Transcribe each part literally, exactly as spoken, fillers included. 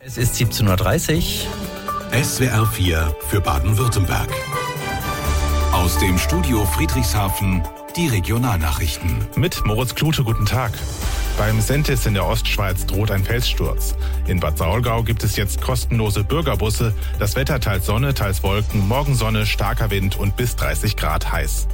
Es ist siebzehn Uhr dreißig. S W R vier für Baden-Württemberg. Aus dem Studio Friedrichshafen die Regionalnachrichten. Mit Moritz Klute, guten Tag. Beim Sentis in der Ostschweiz droht ein Felssturz. In Bad Saulgau gibt es jetzt kostenlose Bürgerbusse. Das Wetter teils Sonne, teils Wolken, morgen Sonne, starker Wind und bis dreißig Grad heiß.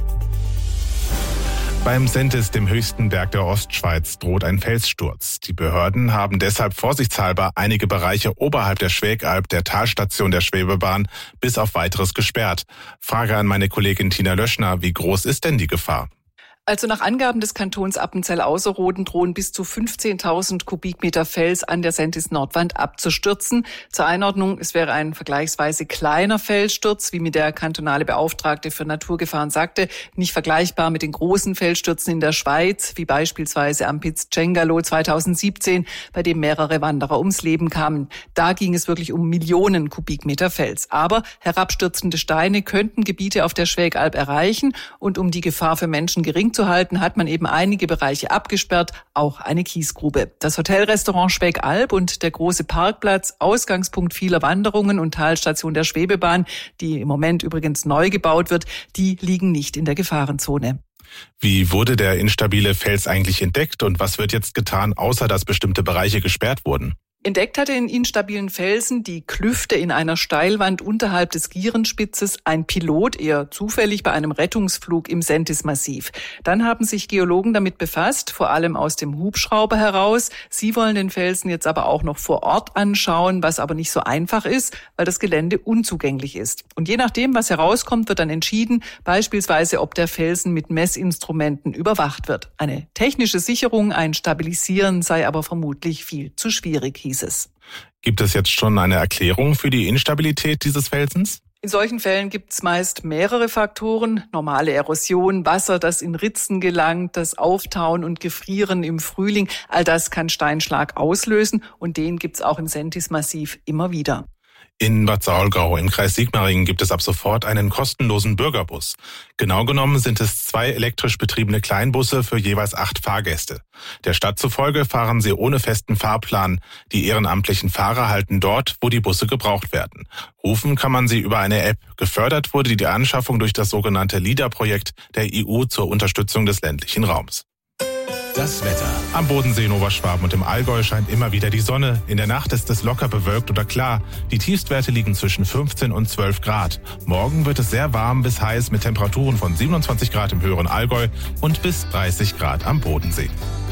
Beim Sentis, dem höchsten Berg der Ostschweiz, droht ein Felssturz. Die Behörden haben deshalb vorsichtshalber einige Bereiche oberhalb der Schwägalb, der Talstation der Schwebebahn, bis auf Weiteres gesperrt. Frage an meine Kollegin Tina Löschner, wie groß ist denn die Gefahr? Also nach Angaben des Kantons Appenzell-Ausserrhoden drohen bis zu fünfzehntausend Kubikmeter Fels an der Sentis-Nordwand abzustürzen. Zur Einordnung, es wäre ein vergleichsweise kleiner Felssturz, wie mir der kantonale Beauftragte für Naturgefahren sagte, nicht vergleichbar mit den großen Felsstürzen in der Schweiz, wie beispielsweise am Piz Cengalo zweitausendsiebzehn, bei dem mehrere Wanderer ums Leben kamen. Da ging es wirklich um Millionen Kubikmeter Fels. Aber herabstürzende Steine könnten Gebiete auf der Schwägalb erreichen und um die Gefahr für Menschen gering zu halten, hat man eben einige Bereiche abgesperrt, auch eine Kiesgrube. Das Hotelrestaurant Schwägalb und der große Parkplatz, Ausgangspunkt vieler Wanderungen und Talstation der Schwebebahn, die im Moment übrigens neu gebaut wird, die liegen nicht in der Gefahrenzone. Wie wurde der instabile Fels eigentlich entdeckt und was wird jetzt getan, außer dass bestimmte Bereiche gesperrt wurden? Entdeckt hatte in instabilen Felsen die Klüfte in einer Steilwand unterhalb des Gierenspitzes ein Pilot, eher zufällig bei einem Rettungsflug im Sentis-Massiv. Dann haben sich Geologen damit befasst, vor allem aus dem Hubschrauber heraus. Sie wollen den Felsen jetzt aber auch noch vor Ort anschauen, was aber nicht so einfach ist, weil das Gelände unzugänglich ist. Und je nachdem, was herauskommt, wird dann entschieden, beispielsweise, ob der Felsen mit Messinstrumenten überwacht wird. Eine technische Sicherung, ein Stabilisieren sei aber vermutlich viel zu schwierig, hieß es. Gibt es jetzt schon eine Erklärung für die Instabilität dieses Felsens? In solchen Fällen gibt es meist mehrere Faktoren. Normale Erosion, Wasser, das in Ritzen gelangt, das Auftauen und Gefrieren im Frühling. All das kann Steinschlag auslösen und den gibt es auch im Sentis-Massiv immer wieder. In Bad Saulgau im Kreis Sigmaringen gibt es ab sofort einen kostenlosen Bürgerbus. Genau genommen sind es zwei elektrisch betriebene Kleinbusse für jeweils acht Fahrgäste. Der Stadt zufolge fahren sie ohne festen Fahrplan. Die ehrenamtlichen Fahrer halten dort, wo die Busse gebraucht werden. Rufen kann man sie über eine App. Gefördert wurde die Anschaffung durch das sogenannte LIDA-Projekt der E U zur Unterstützung des ländlichen Raums. Das Wetter. Am Bodensee in Oberschwaben und im Allgäu scheint immer wieder die Sonne. In der Nacht ist es locker bewölkt oder klar. Die Tiefstwerte liegen zwischen fünfzehn und zwölf Grad. Morgen wird es sehr warm bis heiß mit Temperaturen von siebenundzwanzig Grad im höheren Allgäu und bis dreißig Grad am Bodensee.